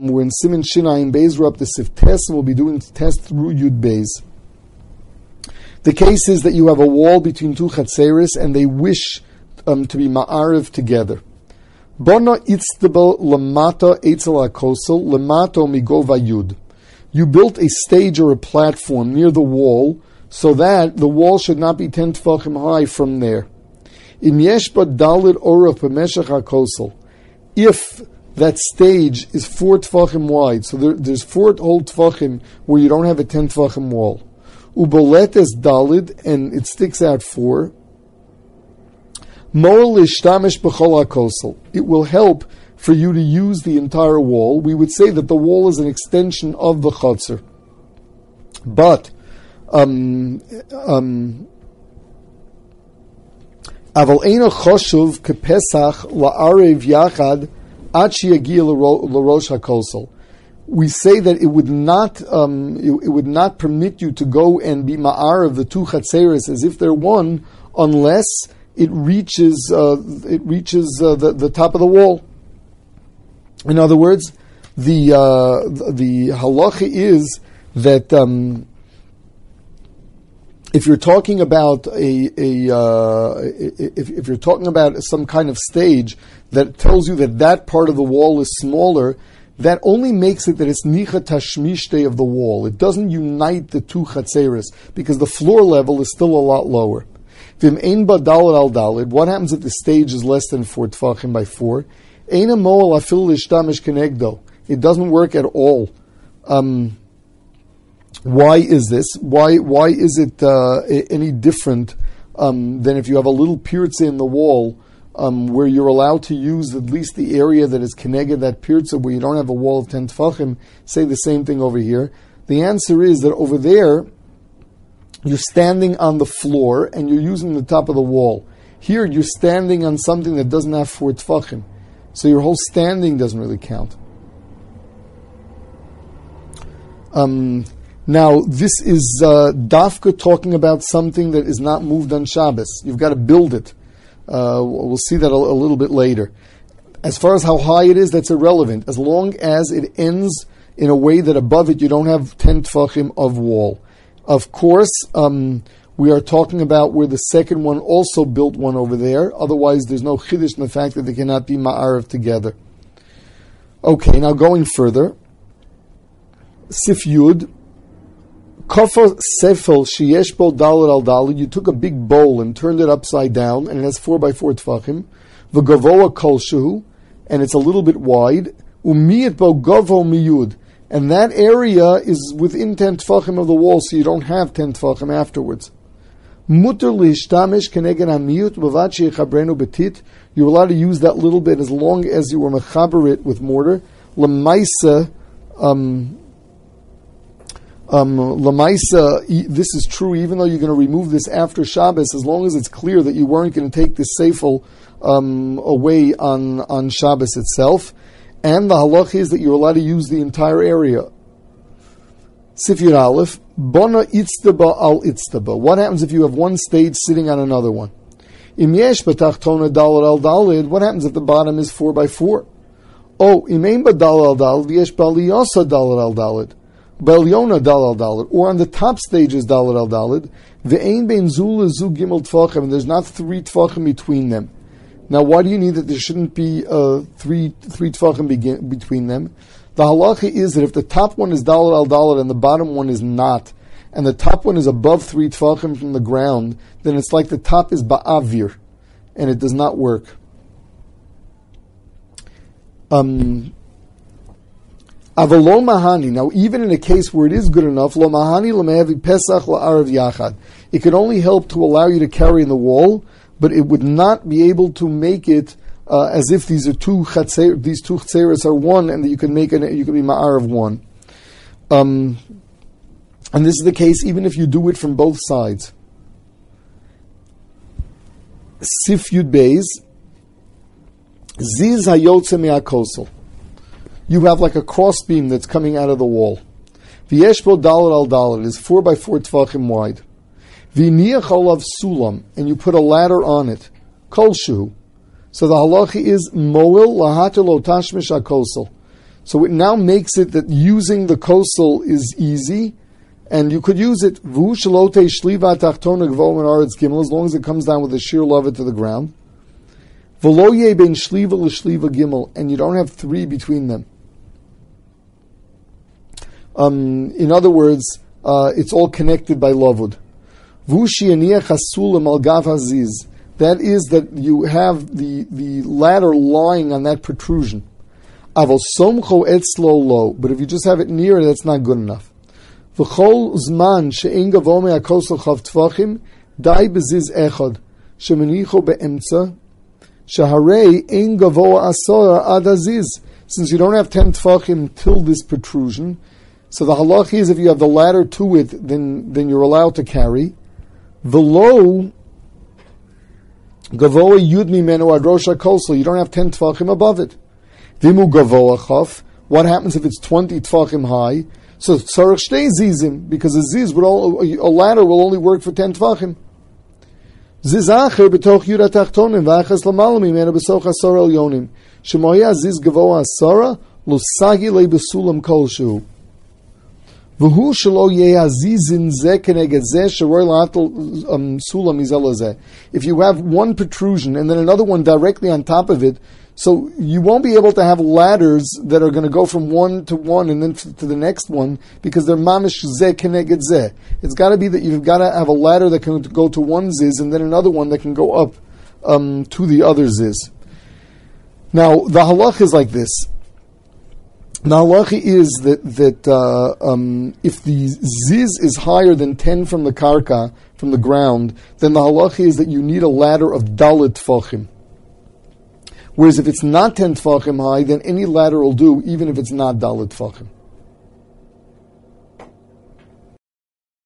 We're in Siman Shinayim Beis. We're up to Sif Tes, and we'll be doing test through Yud Beis. The case is that you have a wall between two chatzeris, and they wish to be ma'ariv together. Bona itztabel lamata etzel hakosel lamato migova yud. You built a stage or a platform near the wall, so that the wall should not be 10 tefachim high from there. Im yesh ba dalid orav b'meshach hakosel. If that stage is 4 tefachim wide, so there's 4 whole tefachim where you don't have a 10 tefachim wall. Ubolet is dalid, and it sticks out 4. Moel ishtamish b'chol hakosel. It will help for you to use the entire wall. We would say that the wall is an extension of the chutzner. But aval eino choshuv kepesach la'arev yachad ad sheyagia l'rosh hakosel. We say that it would not permit you to go and be ma'ar of the two chatzeres as if they're one, unless it reaches the top of the wall. In other words, the halacha is that if you're talking about if you're talking about some kind of stage that tells you that part of the wall is smaller, that only makes it that it's nicha tashmishte of the wall. It doesn't unite the two chatzeres because the floor level is still a lot lower. Vim ein ba daled al daled. What happens if the stage is less than 4 tefachim by 4? Eina moel afil lishtamish kenegdo. It doesn't work at all. Why is this? Why is it any different than if you have a little pirza in the wall where you're allowed to use at least the area that is keneged that pirza, where you don't have a wall of 10 tefachim? Say the same thing over here. The answer is that over there you're standing on the floor and you're using the top of the wall. Here you're standing on something that doesn't have 4 tefachim, so your whole standing doesn't really count. Now, this is Dafka talking about something that is not moved on Shabbos. You've got to build it. We'll see that a little bit later. As far as how high it is, that's irrelevant. As long as it ends in a way that above it you don't have 10 tefachim of wall. Of course, we are talking about where the second one also built one over there. Otherwise, there's no chiddush in the fact that they cannot be ma'ariv together. Okay, now going further. Sif Yud. Kofa sefel sheyesh bo daled al daled. You took a big bowl and turned it upside down, and it has 4 by 4 tefachim. V'gavoa kolshu, and it's a little bit wide. Umiyet bo gavo miyud, and that area is within 10 tefachim of the wall, so you don't have 10 tefachim afterwards. Muter lishtamish keneged hamiyut b'vat sheyechabrenu betit. You're allowed to use that little bit as long as you were mechaber it with mortar. Lemaisa. Lamaisa, this is true even though you're going to remove this after Shabbos, as long as it's clear that you weren't going to take this seifel away on Shabbos itself. And the halach is that you're allowed to use the entire area. Sifir Aleph, Bona itztaba al itztaba. What happens if you have one stage sitting on another one? Im yesh b'tachtona daled al daled. What happens if the bottom is 4 by 4? Oh, im ein ba daled al daled, yesh b'aliyasa daled al daled. Belyona dalal dalad, or on the top stage is dalad al dalad. Ve'ein bein zula zu gimel tfachim, and there's not 3 tfachim between them. Now, why do you need that there shouldn't be 3 tfachim between them? The halacha is that if the top one is dalad al dalad and the bottom one is not, and the top one is above 3 tfachim from the ground, then it's like the top is ba'avir, and it does not work. Avalo mahani. Now, even in a case where it is good enough, lo mahani l'mehevi pesach la'arav yachad. It could only help to allow you to carry in the wall, but it would not be able to make it as if these two chatzeres are one, and that you can make you can be ma'arav one. And this is the case even if you do it from both sides. Sif Yud Beis Ziz hayotze me'akosel. You have like a crossbeam that's coming out of the wall. V'yeshbo daled al daled is 4 by 4 tefachim wide. V'niach olav sulam, and you put a ladder on it. Kolshu. So the halacha is moel lahater lo tashmish hakosel. So it now makes it that using the kosel is easy, and you could use it, as long as it comes down with a sheer level to the ground. And you don't have three between them. In other words, it's all connected by lavud. That is that you have the ladder lying on that protrusion. But if you just have it near, that's not good enough. V'chol zman she'en gavo me'akosel chav tvachim dai beziz echad shemenicho be'emtza shaharei en gavo asora ad aziz. Since you don't have 10 tvachim till this protrusion, so the halach is if you have the ladder to it, then you're allowed to carry. V'lo gavoa yud mimenu ad rosh hakosel. You don't have 10 tvachim above it. Vimu gavoa chaf. What happens if it's 20 tvachim high? So tzarich shtei zizim, because a ziz a ladder will only work for 10 tvachim. Ziz acher betoch yud atachtonim v'achas l'malam mimenu b'soch asor elyonim shemoya ziz gavoa asora l'sagi le'besulam kolshu. V'hu shelo ye'azizin zeh keneged zeh sheroy la'atel sulam izelo zeh. If you have one protrusion and then another one directly on top of it, so you won't be able to have ladders that are going to go from one to one and then to the next one because they're mamish zeh keneged zeh. It's got to be that you've got to have a ladder that can go to one ziz and then another one that can go up to the other ziz. Now the halach is like this. The halacha is that if the ziz is higher than 10 from the karka, from the ground, then the halacha is that you need a ladder of dalit tfachim. Whereas if it's not 10 tfachim high, then any ladder will do, even if it's not dalit tfachim.